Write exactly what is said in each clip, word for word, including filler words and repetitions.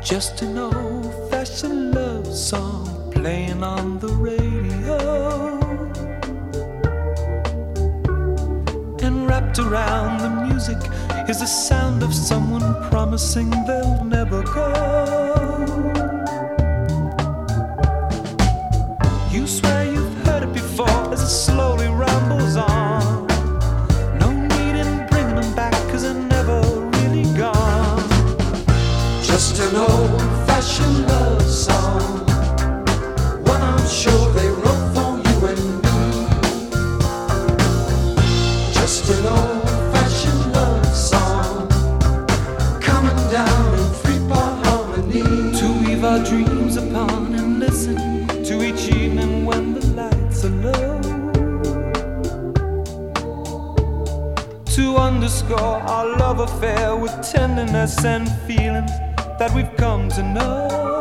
Just an old-fashioned love song playing on the radio, and wrapped around the music is the sound of someone promising they'll never go. You swear you've heard it before as it slowly rambles on. No need in bringing them back, 'cause they're never really gone. Just an old-fashioned love song, one I'm sure they wrote for you and me. Just an old-fashioned love song, coming down in three-part harmony, to weave our dreams upon and listen to each evening when the lights are low, to underscore our love affair with tenderness and feeling that we've come to know.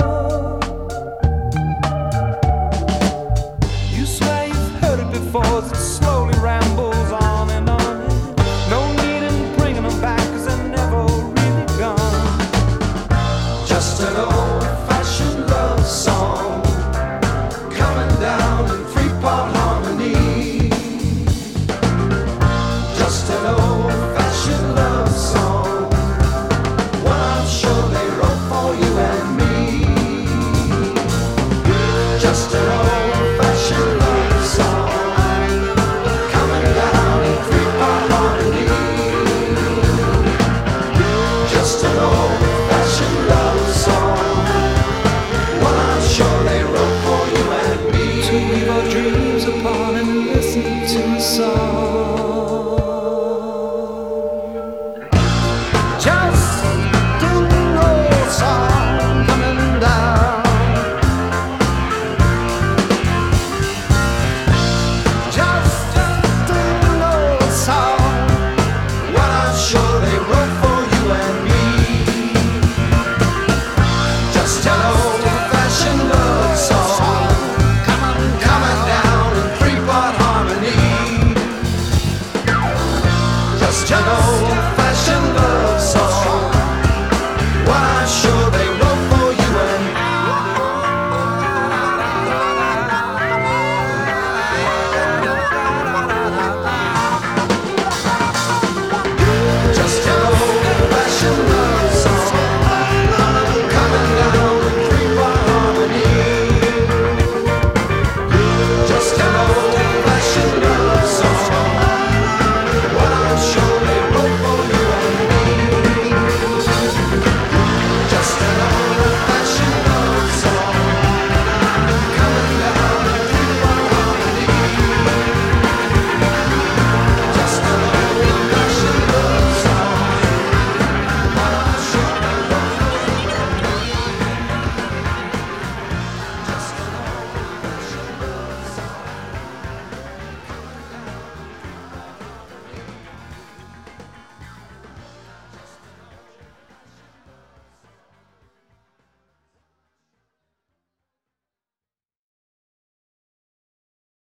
You swear you've heard it before as it slowly rambles on and on. No need in bringing them back, 'cause they're never really gone. Just an old-fashioned love song, coming down in three-part harmony. Just an old-fashioned love song, one I'm sure they wrote for you and me. Just an